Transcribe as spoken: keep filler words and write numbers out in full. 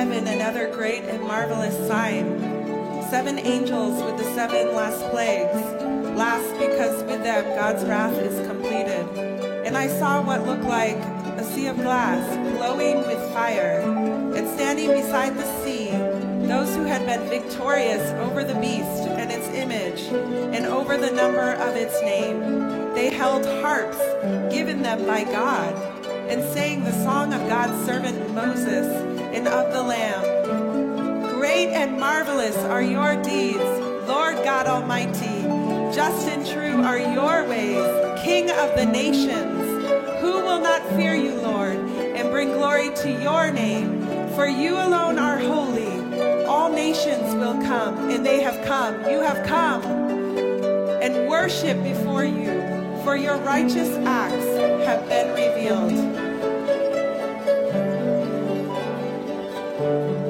given another great and marvelous sign. Seven angels with the seven last plagues, last because with them God's wrath is completed. And I saw what looked like a sea of glass, glowing with fire, and standing beside the sea, those who had been victorious over the beast and its image, and over the number of its name. They held harps given them by God, and sang the song of God's servant Moses and of the Lamb. Great and marvelous are your deeds, Lord God Almighty. Just and true are your ways, King of the nations. Who will not fear you, Lord, and bring glory to your name? For you alone are holy. All nations will come, and they have come. You have come, and worship before you, for your righteous acts have been revealed.